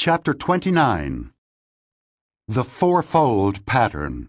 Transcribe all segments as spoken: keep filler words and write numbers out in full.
Chapter twenty-nine. The Fourfold Pattern.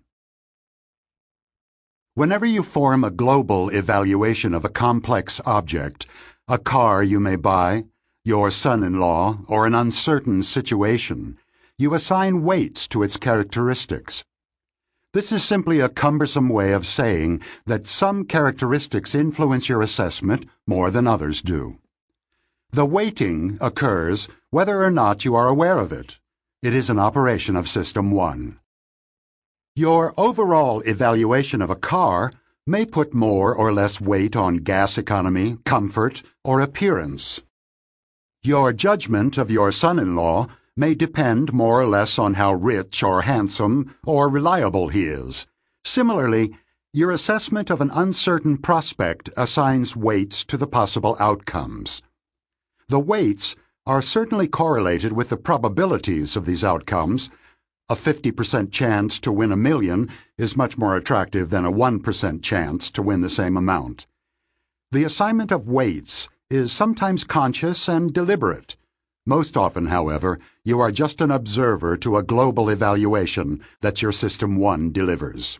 Whenever you form a global evaluation of a complex object, a car you may buy, your son-in-law, or an uncertain situation, you assign weights to its characteristics. This is simply a cumbersome way of saying that some characteristics influence your assessment more than others do. The weighting occurs whether or not you are aware of it. It is an operation of System one. Your overall evaluation of a car may put more or less weight on gas economy, comfort, or appearance. Your judgment of your son-in-law may depend more or less on how rich or handsome or reliable he is. Similarly, your assessment of an uncertain prospect assigns weights to the possible outcomes. The weights are certainly correlated with the probabilities of these outcomes. A fifty percent chance to win a million is much more attractive than a one percent chance to win the same amount. The assignment of weights is sometimes conscious and deliberate. Most often, however, you are just an observer to a global evaluation that your System one delivers.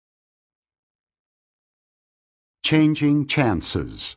Changing chances.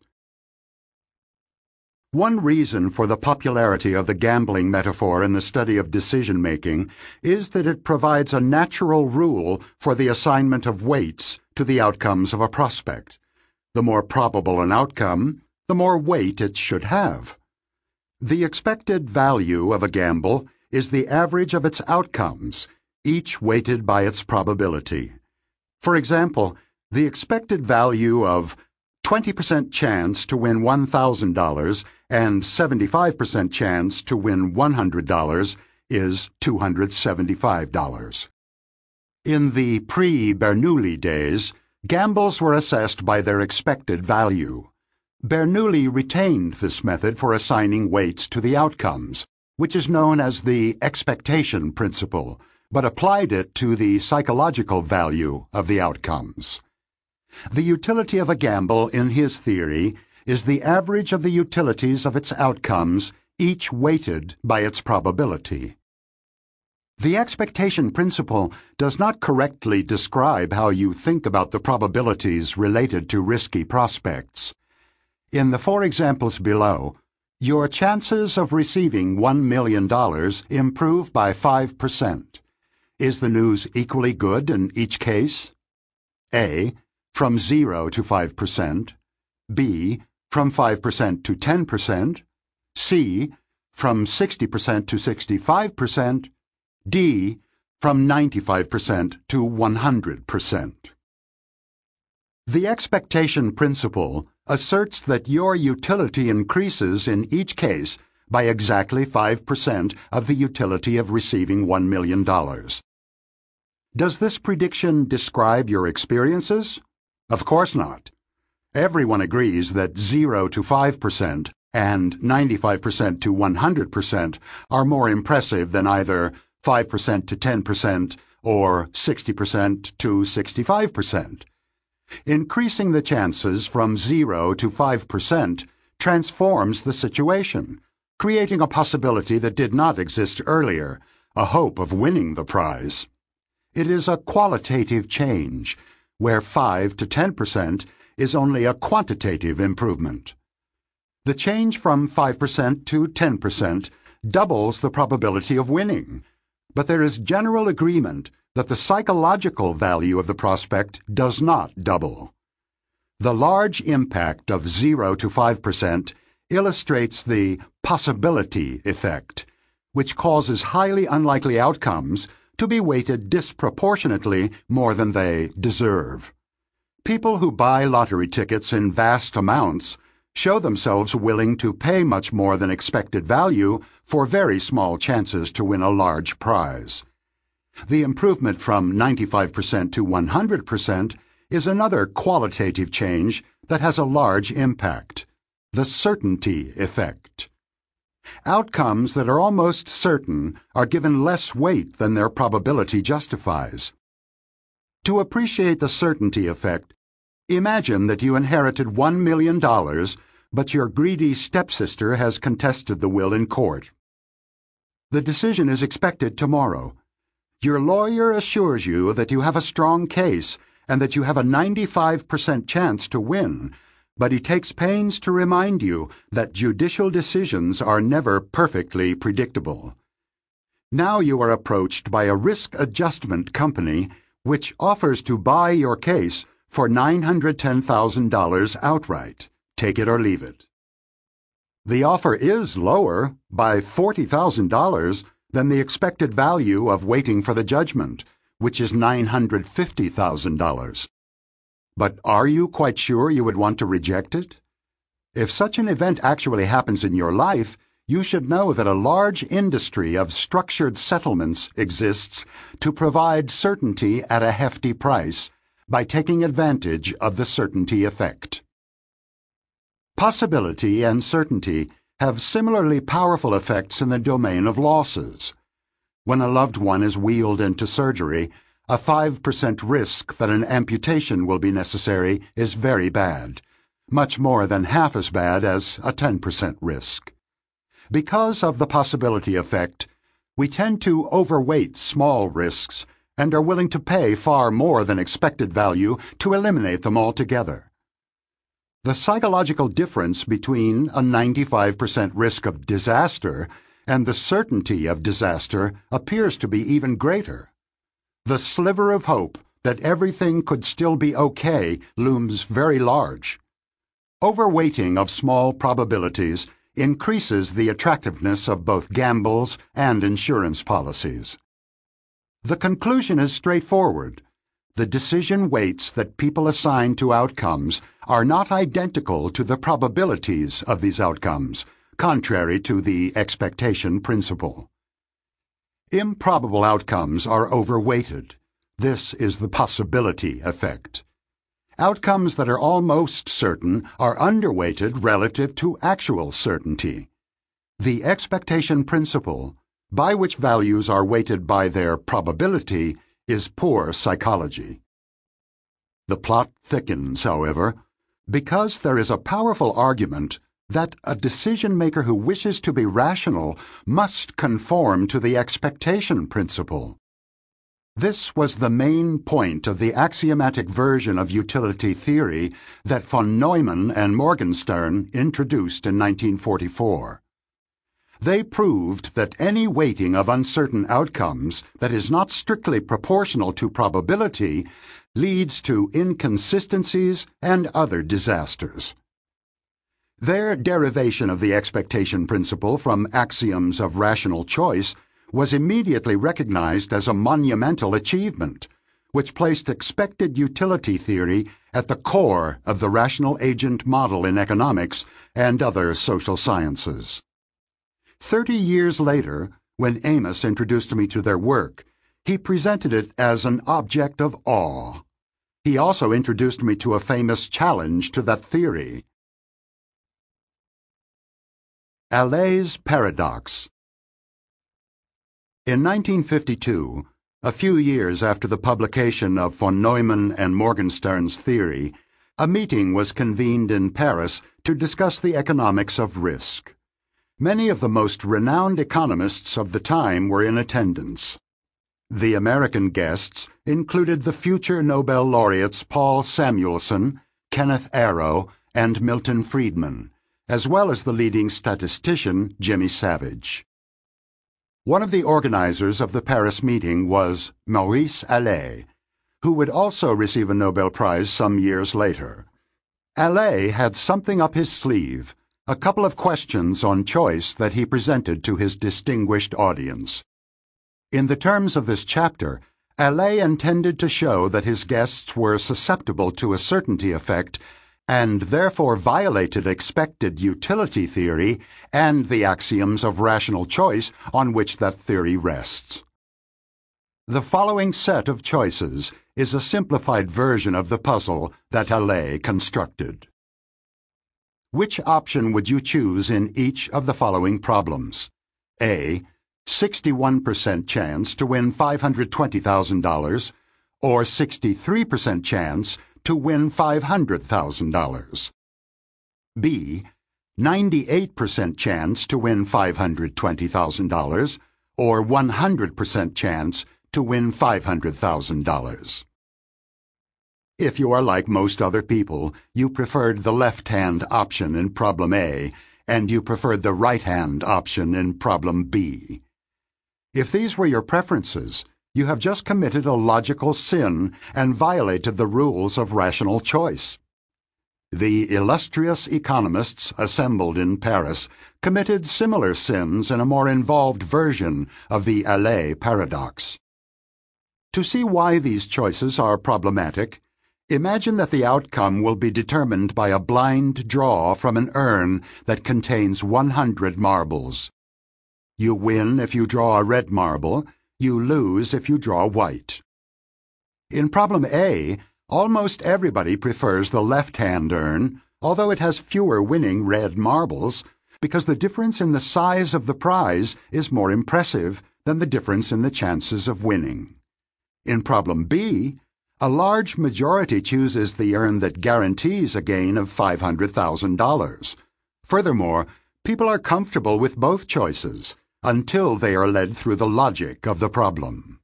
One reason for the popularity of the gambling metaphor in the study of decision-making is that it provides a natural rule for the assignment of weights to the outcomes of a prospect. The more probable an outcome, the more weight it should have. The expected value of a gamble is the average of its outcomes, each weighted by its probability. For example, the expected value of twenty percent chance to win one thousand dollars and seventy-five percent chance to win one hundred dollars is two hundred seventy-five dollars. In the pre-Bernoulli days, gambles were assessed by their expected value. Bernoulli retained this method for assigning weights to the outcomes, which is known as the expectation principle, but applied it to the psychological value of the outcomes. The utility of a gamble, in his theory, is the average of the utilities of its outcomes, each weighted by its probability. The expectation principle does not correctly describe how you think about the probabilities related to risky prospects. In the four examples below, your chances of receiving one million dollars improve by five percent. Is the news equally good in each case? A. From zero to five percent. B. From five percent to ten percent. C. From sixty percent to sixty-five percent. D. From ninety-five percent to one hundred percent. The expectation principle asserts that your utility increases in each case by exactly five percent of the utility of receiving one million dollars. Does this prediction describe your experiences? Of course not. Everyone agrees that zero to five percent and ninety-five percent to one hundred percent are more impressive than either five percent to ten percent or sixty percent to sixty-five percent. Increasing the chances from zero to five percent transforms the situation, creating a possibility that did not exist earlier, a hope of winning the prize. It is a qualitative change, where five to ten percent is only a quantitative improvement. The change from five percent to ten percent doubles the probability of winning, but there is general agreement that the psychological value of the prospect does not double. The large impact of zero to five percent illustrates the possibility effect, which causes highly unlikely outcomes to be weighted disproportionately more than they deserve. People who buy lottery tickets in vast amounts show themselves willing to pay much more than expected value for very small chances to win a large prize. The improvement from ninety-five percent to one hundred percent is another qualitative change that has a large impact: the certainty effect. Outcomes that are almost certain are given less weight than their probability justifies. To appreciate the certainty effect, imagine that you inherited one million dollars, but your greedy stepsister has contested the will in court. The decision is expected tomorrow. Your lawyer assures you that you have a strong case and that you have a ninety-five percent chance to win, but he takes pains to remind you that judicial decisions are never perfectly predictable. Now you are approached by a risk adjustment company which offers to buy your case for nine hundred ten thousand dollars outright. Take it or leave it. The offer is lower by forty thousand dollars than the expected value of waiting for the judgment, which is nine hundred fifty thousand dollars. But are you quite sure you would want to reject it? If such an event actually happens in your life, you should know that a large industry of structured settlements exists to provide certainty at a hefty price by taking advantage of the certainty effect. Possibility and certainty have similarly powerful effects in the domain of losses. When a loved one is wheeled into surgery, a five percent risk that an amputation will be necessary is very bad, much more than half as bad as a ten percent risk. Because of the possibility effect, we tend to overweight small risks and are willing to pay far more than expected value to eliminate them altogether. The psychological difference between a ninety-five percent risk of disaster and the certainty of disaster appears to be even greater. The sliver of hope that everything could still be okay looms very large. Overweighting of small probabilities increases the attractiveness of both gambles and insurance policies. The conclusion is straightforward. The decision weights that people assign to outcomes are not identical to the probabilities of these outcomes, contrary to the expectation principle. Improbable outcomes are overweighted. This is the possibility effect. Outcomes that are almost certain are underweighted relative to actual certainty. The expectation principle, by which values are weighted by their probability, is poor psychology. The plot thickens, however, because there is a powerful argument that a decision-maker who wishes to be rational must conform to the expectation principle. This was the main point of the axiomatic version of utility theory that von Neumann and Morgenstern introduced in nineteen forty-four. They proved that any weighting of uncertain outcomes that is not strictly proportional to probability leads to inconsistencies and other disasters. Their derivation of the expectation principle from axioms of rational choice was immediately recognized as a monumental achievement, which placed expected utility theory at the core of the rational agent model in economics and other social sciences. Thirty years later, when Amos introduced me to their work, he presented it as an object of awe. He also introduced me to a famous challenge to that theory. Allay's paradox. In nineteen fifty-two, a few years after the publication of von Neumann and Morgenstern's theory, a meeting was convened in Paris to discuss the economics of risk. Many of the most renowned economists of the time were in attendance. The American guests included the future Nobel laureates Paul Samuelson, Kenneth Arrow, and Milton Friedman, as well as the leading statistician Jimmy Savage. One of the organizers of the Paris meeting was Maurice Allais, who would also receive a Nobel Prize some years later. Allais had something up his sleeve, a couple of questions on choice that he presented to his distinguished audience. In the terms of this chapter, Allais intended to show that his guests were susceptible to a certainty effect and therefore violated expected utility theory and the axioms of rational choice on which that theory rests. The following set of choices is a simplified version of the puzzle that Allais constructed. Which option would you choose in each of the following problems? A. sixty-one percent chance to win five hundred twenty thousand dollars, or sixty-three percent chance to win five hundred thousand dollars. B. ninety-eight percent chance to win five hundred twenty thousand dollars, or one hundred percent chance to win five hundred thousand dollars. If you are like most other people, you preferred the left-hand option in problem A, and you preferred the right-hand option in problem B. If these were your preferences, you have just committed a logical sin and violated the rules of rational choice. The illustrious economists assembled in Paris committed similar sins in a more involved version of the Allais paradox. To see why these choices are problematic, imagine that the outcome will be determined by a blind draw from an urn that contains one hundred marbles. You win if you draw a red marble, you lose if you draw white. In problem A, almost everybody prefers the left-hand urn, although it has fewer winning red marbles, because the difference in the size of the prize is more impressive than the difference in the chances of winning. In problem B, a large majority chooses the urn that guarantees a gain of five hundred thousand dollars. Furthermore, people are comfortable with both choices until they are led through the logic of the problem.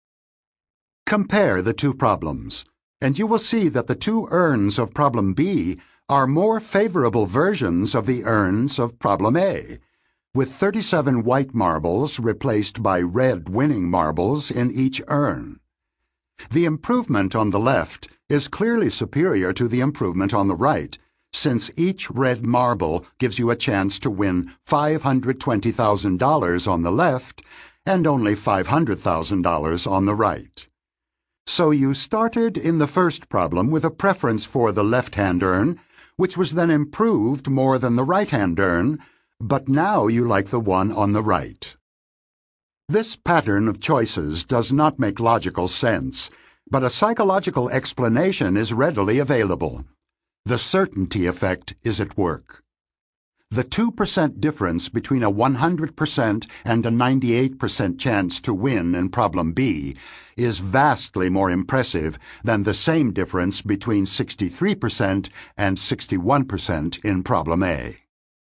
Compare the two problems, and you will see that the two urns of problem B are more favorable versions of the urns of problem A, with thirty-seven white marbles replaced by red winning marbles in each urn. The improvement on the left is clearly superior to the improvement on the right, since each red marble gives you a chance to win five hundred twenty thousand dollars on the left and only five hundred thousand dollars on the right. So you started in the first problem with a preference for the left-hand urn, which was then improved more than the right-hand urn, but now you like the one on the right. This pattern of choices does not make logical sense, but a psychological explanation is readily available. The certainty effect is at work. The two percent difference between a one hundred percent and a ninety-eight percent chance to win in problem B is vastly more impressive than the same difference between sixty-three percent and sixty-one percent in problem A.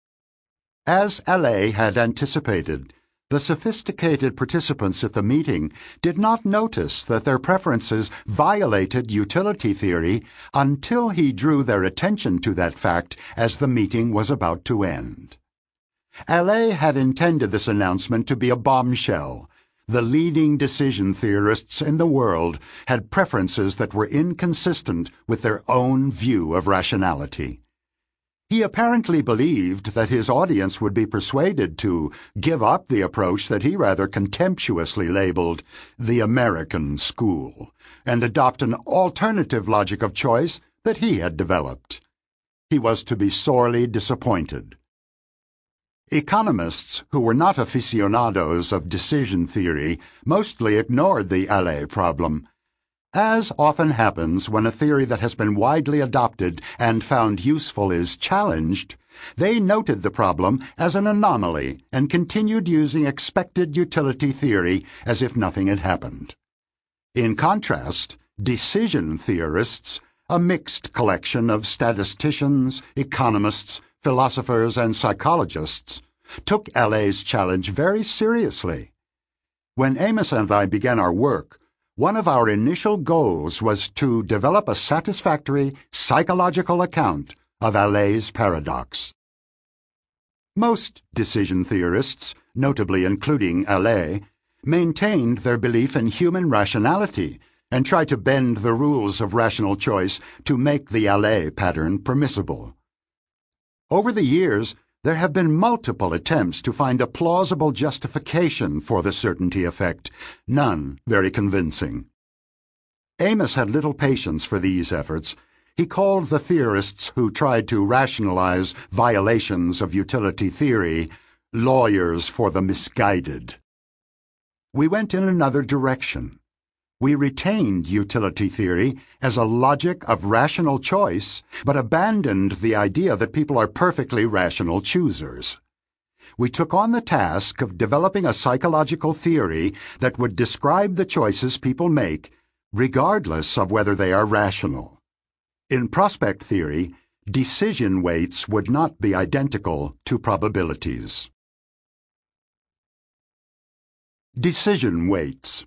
As Allais had anticipated, the sophisticated participants at the meeting did not notice that their preferences violated utility theory until he drew their attention to that fact as the meeting was about to end. Allais had intended this announcement to be a bombshell. The leading decision theorists in the world had preferences that were inconsistent with their own view of rationality. He apparently believed that his audience would be persuaded to give up the approach that he rather contemptuously labeled the American school and adopt an alternative logic of choice that he had developed. He was to be sorely disappointed. Economists who were not aficionados of decision theory mostly ignored the Allais problem. As often happens when a theory that has been widely adopted and found useful is challenged, they noted the problem as an anomaly and continued using expected utility theory as if nothing had happened. In contrast, decision theorists, a mixed collection of statisticians, economists, philosophers, and psychologists, took Allais' challenge very seriously. When Amos and I began our work, one of our initial goals was to develop a satisfactory psychological account of Allais' paradox. Most decision theorists, notably including Allais, maintained their belief in human rationality and tried to bend the rules of rational choice to make the Allais pattern permissible. Over the years, there have been multiple attempts to find a plausible justification for the certainty effect, none very convincing. Amos had little patience for these efforts. He called the theorists who tried to rationalize violations of utility theory lawyers for the misguided. We went in another direction. We retained utility theory as a logic of rational choice, but abandoned the idea that people are perfectly rational choosers. We took on the task of developing a psychological theory that would describe the choices people make, regardless of whether they are rational. In prospect theory, decision weights would not be identical to probabilities. Decision weights.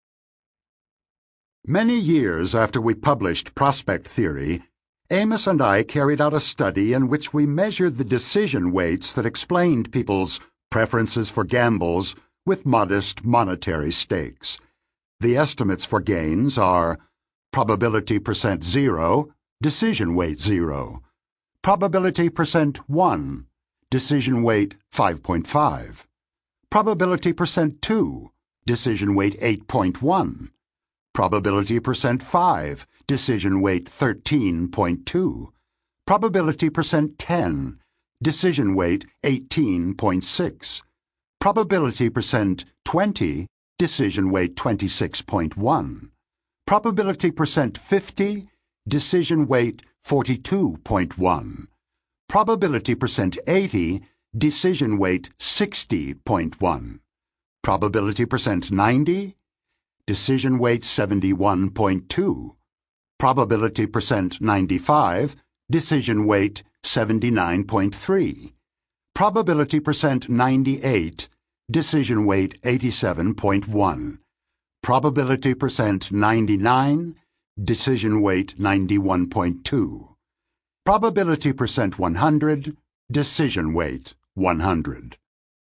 Many years after we published Prospect Theory, Amos and I carried out a study in which we measured the decision weights that explained people's preferences for gambles with modest monetary stakes. The estimates for gains are probability percent zero, decision weight zero; probability percent one, decision weight five point five; probability percent two, decision weight eight point one; probability percent five, decision weight thirteen point two; probability percent ten, decision weight eighteen point six; probability percent twenty, decision weight twenty-six point one; probability percent fifty, decision weight forty-two point one; probability percent eighty, decision weight sixty point one; probability percent ninety, decision weight seventy-one point two; probability percent ninety-five, decision weight seventy-nine point three; probability percent ninety-eight, decision weight eighty-seven point one; probability percent ninety-nine, decision weight ninety-one point two; probability percent one hundred, decision weight one hundred.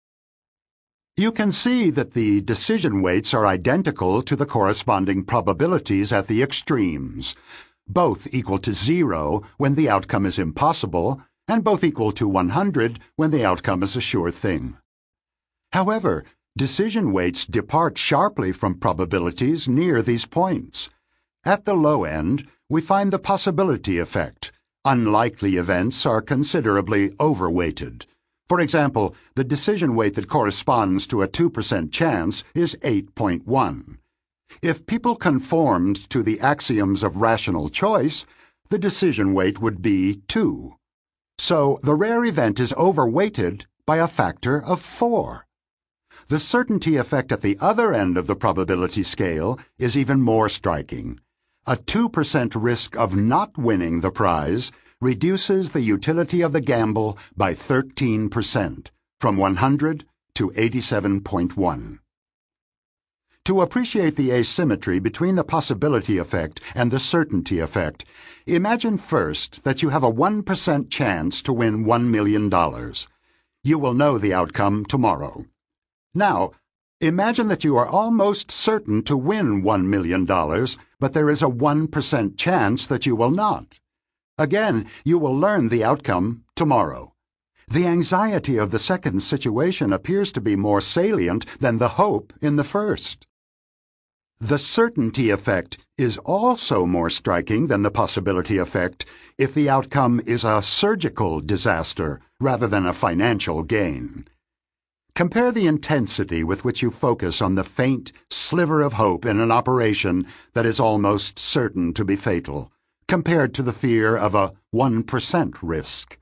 You can see that the decision weights are identical to the corresponding probabilities at the extremes, both equal to zero when the outcome is impossible, and both equal to one hundred when the outcome is a sure thing. However, decision weights depart sharply from probabilities near these points. At the low end, we find the possibility effect. Unlikely events are considerably overweighted. For example, the decision weight that corresponds to a two percent chance is eight point one. If people conformed to the axioms of rational choice, the decision weight would be two. So the rare event is overweighted by a factor of four. The certainty effect at the other end of the probability scale is even more striking. A two percent risk of not winning the prize reduces the utility of the gamble by thirteen percent, from one hundred to eighty-seven point one. To appreciate the asymmetry between the possibility effect and the certainty effect, imagine first that you have a one percent chance to win one million dollars. You will know the outcome tomorrow. Now, imagine that you are almost certain to win one million dollars, but there is a one percent chance that you will not. Again, you will learn the outcome tomorrow. The anxiety of the second situation appears to be more salient than the hope in the first. The certainty effect is also more striking than the possibility effect if the outcome is a surgical disaster rather than a financial gain. Compare the intensity with which you focus on the faint sliver of hope in an operation that is almost certain to be fatal, compared to the fear of a one percent risk.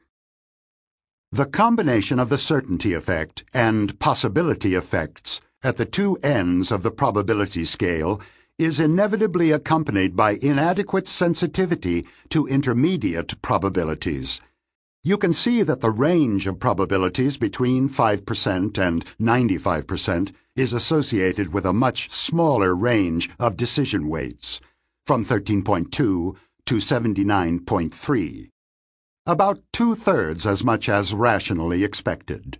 The combination of the certainty effect and possibility effects at the two ends of the probability scale is inevitably accompanied by inadequate sensitivity to intermediate probabilities. You can see that the range of probabilities between five percent and ninety-five percent is associated with a much smaller range of decision weights, from thirteen point two to seventy-nine point three, about two-thirds as much as rationally expected.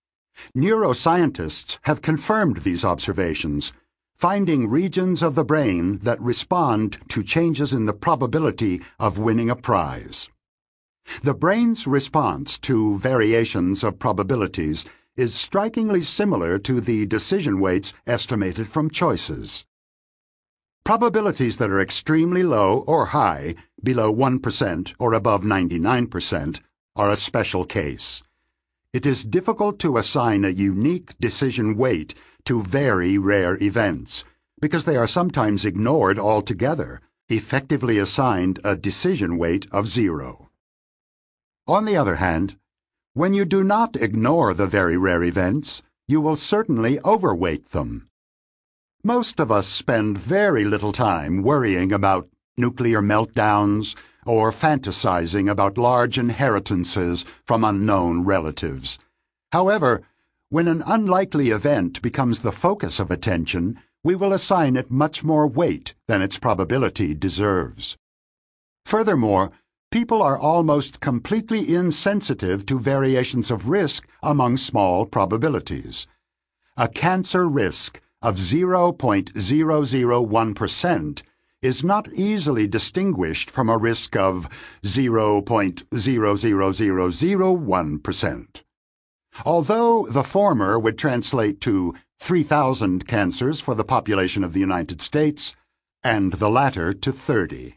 Neuroscientists have confirmed these observations, finding regions of the brain that respond to changes in the probability of winning a prize. The brain's response to variations of probabilities is strikingly similar to the decision weights estimated from choices. Probabilities that are extremely low or high, below one percent or above ninety-nine percent, are a special case. It is difficult to assign a unique decision weight to very rare events, because they are sometimes ignored altogether, effectively assigned a decision weight of zero. On the other hand, when you do not ignore the very rare events, you will certainly overweight them. Most of us spend very little time worrying about nuclear meltdowns or fantasizing about large inheritances from unknown relatives. However, When an unlikely event becomes the focus of attention, we will assign it much more weight than its probability deserves. Furthermore, people are almost completely insensitive to variations of risk among small probabilities. A cancer risk of zero point zero zero one percent is not easily distinguished from a risk of zero point zero zero zero zero one percent. Although the former would translate to three thousand cancers for the population of the United States, and the latter to thirty.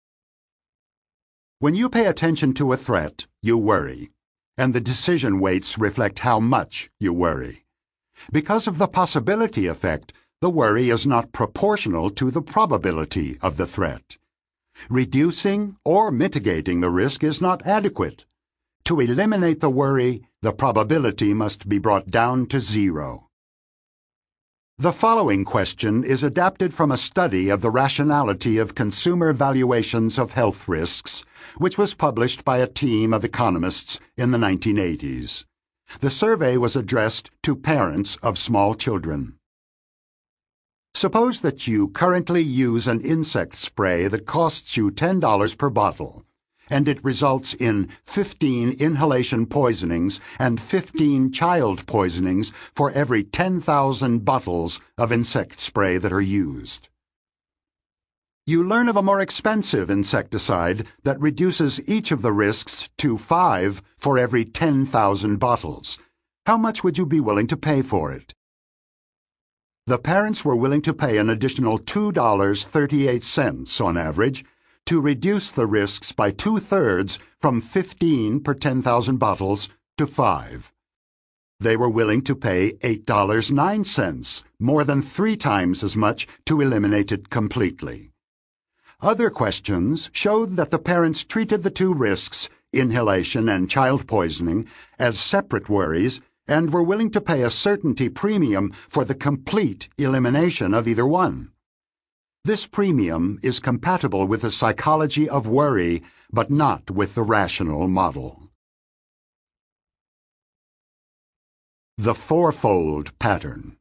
When you pay attention to a threat, you worry, and the decision weights reflect how much you worry. Because of the possibility effect, the worry is not proportional to the probability of the threat. Reducing or mitigating the risk is not adequate. To eliminate the worry, the probability must be brought down to zero. The following question is adapted from a study of the rationality of consumer valuations of health risks, which was published by a team of economists in the nineteen eighties. The survey was addressed to parents of small children. Suppose that you currently use an insect spray that costs you ten dollars per bottle, and it results in fifteen inhalation poisonings and fifteen child poisonings for every ten thousand bottles of insect spray that are used. You learn of a more expensive insecticide that reduces each of the risks to five for every ten thousand bottles. How much would you be willing to pay for it? The parents were willing to pay an additional two dollars and thirty-eight cents on average to reduce the risks by two-thirds from fifteen per ten thousand bottles to five. They were willing to pay eight dollars and nine cents, more than three times as much, to eliminate it completely. Other questions showed that the parents treated the two risks, inhalation and child poisoning, as separate worries and were willing to pay a certainty premium for the complete elimination of either one. This premium is compatible with the psychology of worry, but not with the rational model. The fourfold pattern.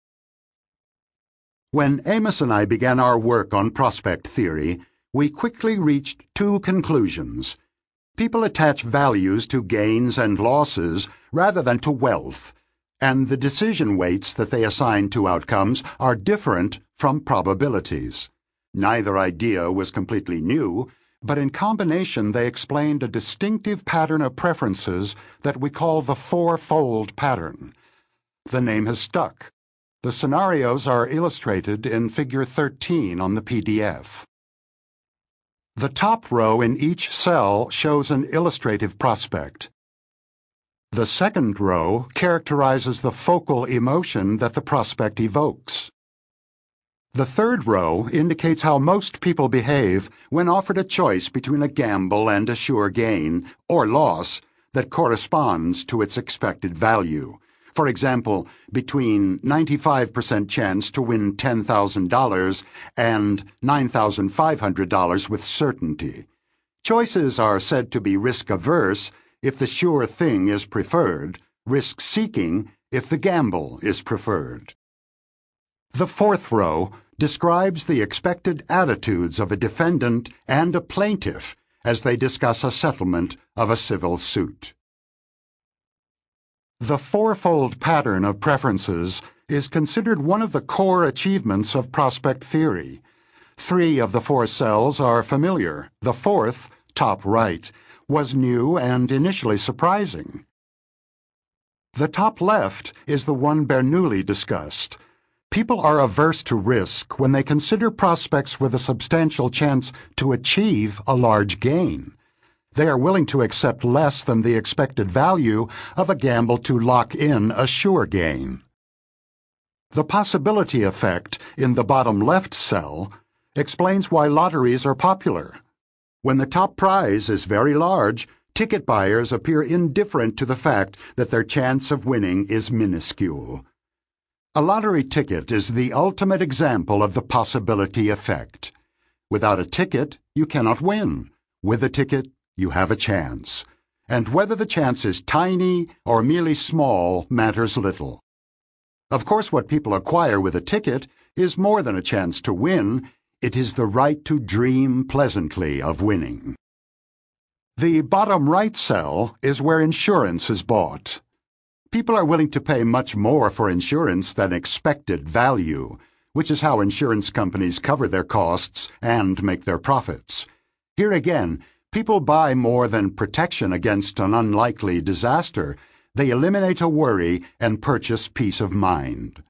When Amos and I began our work on prospect theory, we quickly reached two conclusions. People attach values to gains and losses rather than to wealth, and the decision weights that they assign to outcomes are different from probabilities. Neither idea was completely new, but in combination they explained a distinctive pattern of preferences that we call the fourfold pattern. The name has stuck. The scenarios are illustrated in Figure thirteen on the P D F. The top row in each cell shows an illustrative prospect. The second row characterizes the focal emotion that the prospect evokes. The third row indicates how most people behave when offered a choice between a gamble and a sure gain, or loss, that corresponds to its expected value. For example, between ninety-five percent chance to win ten thousand dollars and nine thousand five hundred dollars with certainty. Choices are said to be risk-averse if the sure thing is preferred, risk-seeking if the gamble is preferred. The fourth row describes the expected attitudes of a defendant and a plaintiff as they discuss a settlement of a civil suit. The fourfold pattern of preferences is considered one of the core achievements of prospect theory. Three of the four cells are familiar. The fourth, top right, was new and initially surprising. The top left is the one Bernoulli discussed. People are averse to risk when they consider prospects with a substantial chance to achieve a large gain. They are willing to accept less than the expected value of a gamble to lock in a sure gain. The possibility effect in the bottom left cell explains why lotteries are popular. When the top prize is very large, ticket buyers appear indifferent to the fact that their chance of winning is minuscule. A lottery ticket is the ultimate example of the possibility effect. Without a ticket, you cannot win. With a ticket, you have a chance. and whether the chance is tiny or merely small matters little. Of course, what people acquire with a ticket is more than a chance to win. It is the right to dream pleasantly of winning. The bottom right cell is where insurance is bought. People are willing to pay much more for insurance than expected value, which is how insurance companies cover their costs and make their profits. Here again, people buy more than protection against an unlikely disaster. They eliminate a worry and purchase peace of mind.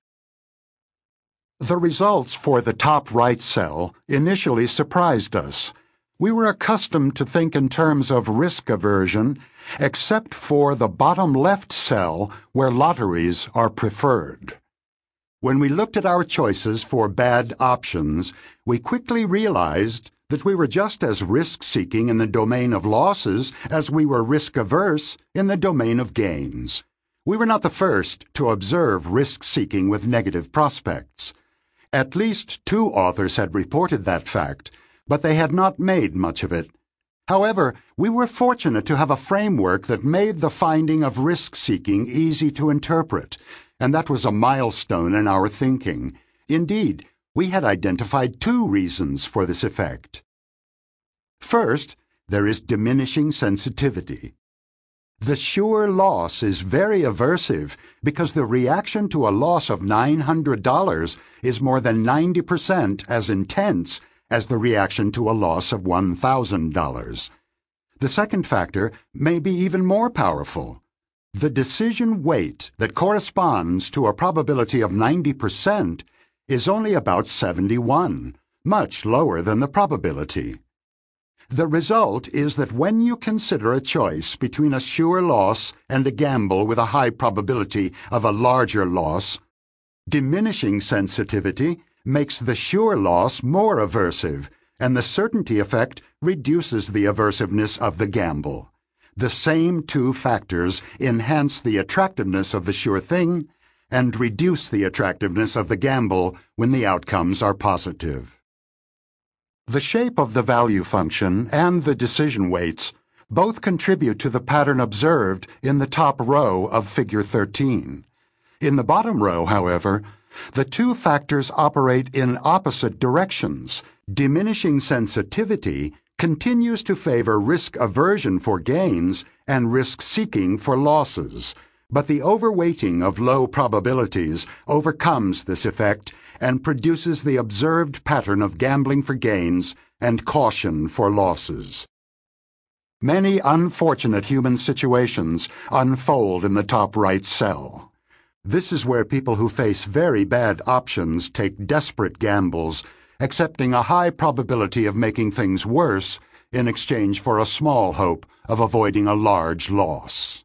The results for the top right cell initially surprised us. We were accustomed to think in terms of risk aversion, except for the bottom left cell where lotteries are preferred. When we looked at our choices for bad options, we quickly realized that we were just as risk-seeking in the domain of losses as we were risk-averse in the domain of gains. We were not the first to observe risk-seeking with negative prospects. At least two authors had reported that fact, but they had not made much of it. However, we were fortunate to have a framework that made the finding of risk-seeking easy to interpret, and that was a milestone in our thinking. Indeed, we had identified two reasons for this effect. First, there is diminishing sensitivity. The sure loss is very aversive because the reaction to a loss of nine hundred dollars is more than ninety percent as intense as the reaction to a loss of one thousand dollars. The second factor may be even more powerful. The decision weight that corresponds to a probability of ninety percent is only about seventy-one, much lower than the probability. The result is that when you consider a choice between a sure loss and a gamble with a high probability of a larger loss, diminishing sensitivity makes the sure loss more aversive, and the certainty effect reduces the aversiveness of the gamble. The same two factors enhance the attractiveness of the sure thing and reduce the attractiveness of the gamble when the outcomes are positive. The shape of the value function and the decision weights both contribute to the pattern observed in the top row of Figure thirteen. In the bottom row, however, the two factors operate in opposite directions. Diminishing sensitivity continues to favor risk aversion for gains and risk seeking for losses, but the overweighting of low probabilities overcomes this effect and produces the observed pattern of gambling for gains and caution for losses. Many unfortunate human situations unfold in the top right cell. This is where people who face very bad options take desperate gambles, accepting a high probability of making things worse in exchange for a small hope of avoiding a large loss.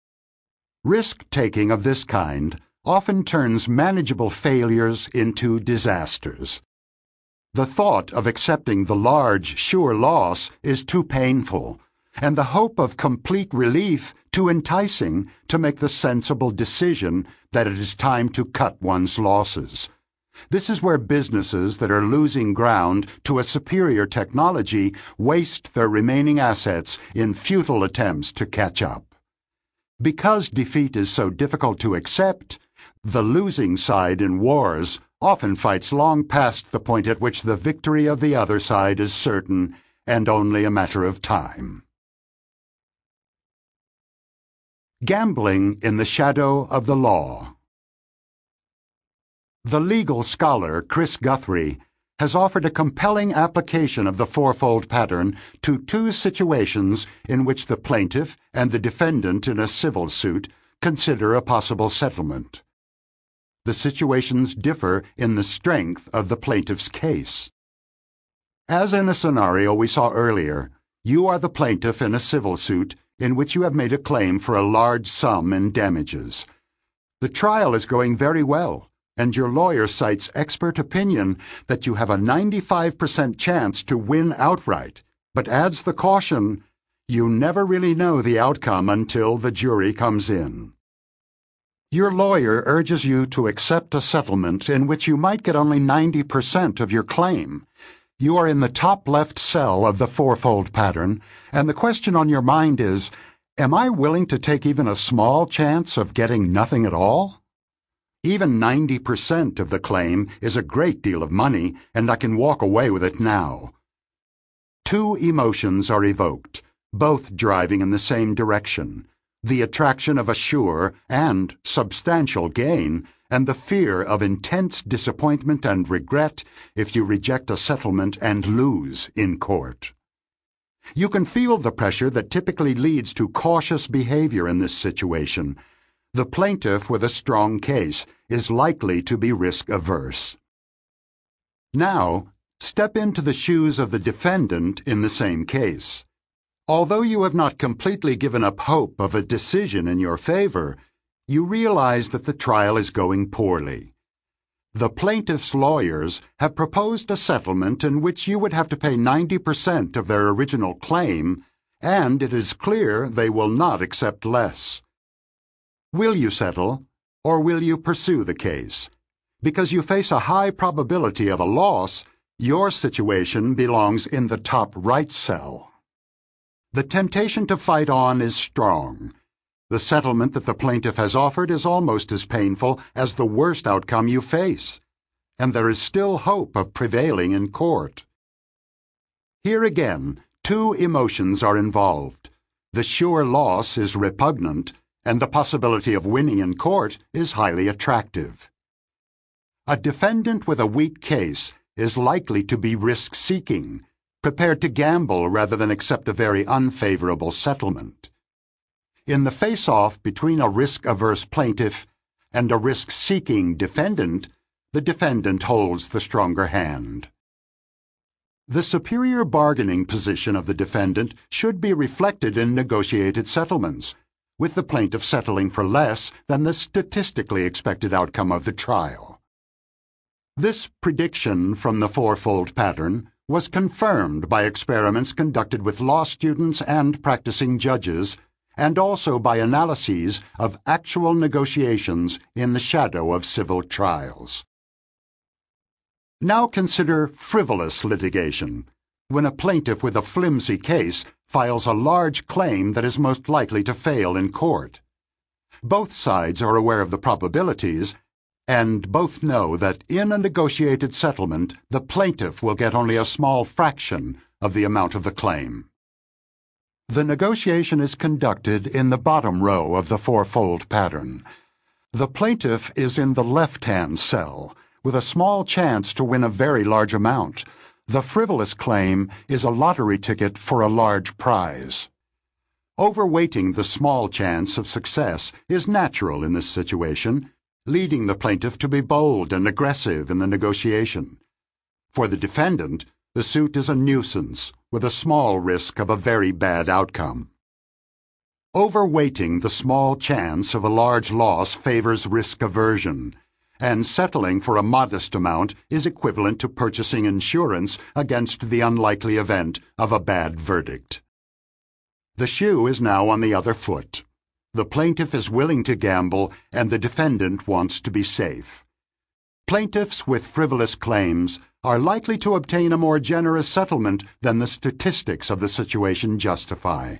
Risk-taking of this kind often turns manageable failures into disasters. The thought of accepting the large, sure loss is too painful, and the hope of complete relief too enticing to make the sensible decision that it is time to cut one's losses. This is where businesses that are losing ground to a superior technology waste their remaining assets in futile attempts to catch up. Because defeat is so difficult to accept, the losing side in wars often fights long past the point at which the victory of the other side is certain and only a matter of time. Gambling in the shadow of the law. The legal scholar Chris Guthrie has offered a compelling application of the fourfold pattern to two situations in which the plaintiff and the defendant in a civil suit consider a possible settlement. The situations differ in the strength of the plaintiff's case. As in a scenario we saw earlier, you are the plaintiff in a civil suit in which you have made a claim for a large sum in damages. The trial is going very well, and your lawyer cites expert opinion that you have a ninety-five percent chance to win outright, but adds the caution, you never really know the outcome until the jury comes in. Your lawyer urges you to accept a settlement in which you might get only ninety percent of your claim. You are in the top left cell of the fourfold pattern, and the question on your mind is, Am I willing to take even a small chance of getting nothing at all? Even ninety percent of the claim is a great deal of money, and I can walk away with it now. Two emotions are evoked, both driving in the same direction: the attraction of a sure and substantial gain, and the fear of intense disappointment and regret if you reject a settlement and lose in court. You can feel the pressure that typically leads to cautious behavior in this situation. The plaintiff with a strong case is likely to be risk-averse. Now, step into the shoes of the defendant in the same case. Although you have not completely given up hope of a decision in your favor, you realize that the trial is going poorly. The plaintiff's lawyers have proposed a settlement in which you would have to pay ninety percent of their original claim, and it is clear they will not accept less. Will you settle, or will you pursue the case? Because you face a high probability of a loss, your situation belongs in the top right cell. The temptation to fight on is strong. The settlement that the plaintiff has offered is almost as painful as the worst outcome you face, and there is still hope of prevailing in court. Here again, two emotions are involved. The sure loss is repugnant, and the possibility of winning in court is highly attractive. A defendant with a weak case is likely to be risk-seeking, prepared to gamble rather than accept a very unfavorable settlement. In the face-off between a risk-averse plaintiff and a risk-seeking defendant, the defendant holds the stronger hand. The superior bargaining position of the defendant should be reflected in negotiated settlements, with the plaintiff settling for less than the statistically expected outcome of the trial. This prediction from the fourfold pattern was confirmed by experiments conducted with law students and practicing judges, and also by analyses of actual negotiations in the shadow of civil trials. Now consider frivolous litigation, when a plaintiff with a flimsy case files a large claim that is most likely to fail in court. Both sides are aware of the probabilities, and both know that in a negotiated settlement, the plaintiff will get only a small fraction of the amount of the claim. The negotiation is conducted in the bottom row of the fourfold pattern. The plaintiff is in the left-hand cell, with a small chance to win a very large amount. The frivolous claim is a lottery ticket for a large prize. Overweighting the small chance of success is natural in this situation, leading the plaintiff to be bold and aggressive in the negotiation. For the defendant, the suit is a nuisance, with a small risk of a very bad outcome. Overweighting the small chance of a large loss favors risk aversion, and settling for a modest amount is equivalent to purchasing insurance against the unlikely event of a bad verdict. The shoe is now on the other foot. The plaintiff is willing to gamble, and the defendant wants to be safe. Plaintiffs with frivolous claims are likely to obtain a more generous settlement than the statistics of the situation justify.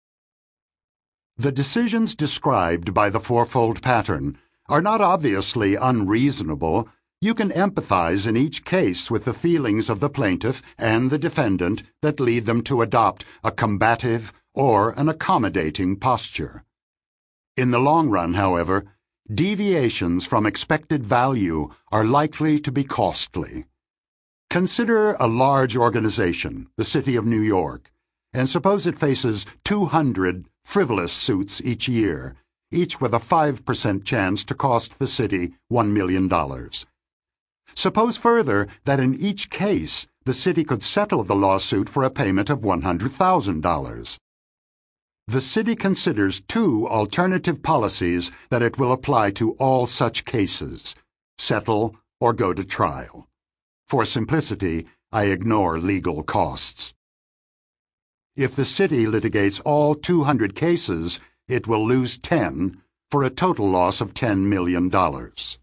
The decisions described by the fourfold pattern are not obviously unreasonable. You can empathize in each case with the feelings of the plaintiff and the defendant that lead them to adopt a combative or an accommodating posture. In the long run, however, deviations from expected value are likely to be costly. Consider a large organization, the City of New York, and suppose it faces two hundred frivolous suits each year, each with a five percent chance to cost the city one million dollars. Suppose further that in each case the city could settle the lawsuit for a payment of one hundred thousand dollars. The city considers two alternative policies that it will apply to all such cases: settle or go to trial. For simplicity, I ignore legal costs. If the city litigates all two hundred cases, it will lose ten, for a total loss of ten million dollars.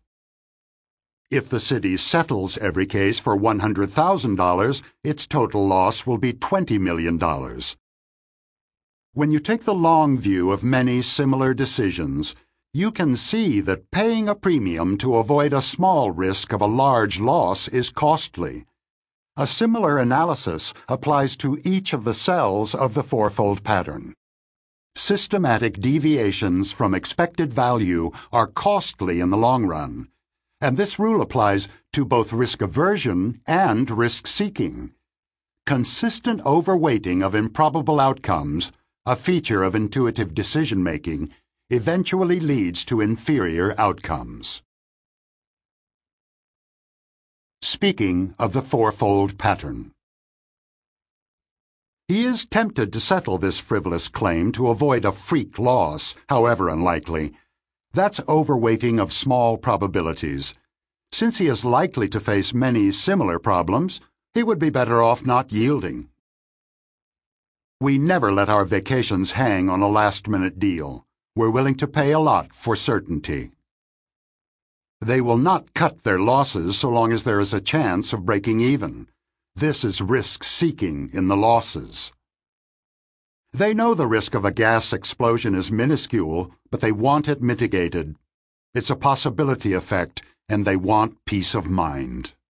If the city settles every case for one hundred thousand dollars, its total loss will be twenty million dollars. When you take the long view of many similar decisions, you can see that paying a premium to avoid a small risk of a large loss is costly. A similar analysis applies to each of the cells of the fourfold pattern. Systematic deviations from expected value are costly in the long run, and this rule applies to both risk aversion and risk seeking. Consistent overweighting of improbable outcomes, a feature of intuitive decision-making, eventually leads to inferior outcomes. Speaking of the fourfold pattern. He is tempted to settle this frivolous claim to avoid a freak loss, however unlikely. That's overweighting of small probabilities. Since he is likely to face many similar problems, he would be better off not yielding. We never let our vacations hang on a last-minute deal. We're willing to pay a lot for certainty. They will not cut their losses so long as there is a chance of breaking even. This is risk-seeking in the losses. They know the risk of a gas explosion is minuscule, but they want it mitigated. It's a possibility effect, and they want peace of mind.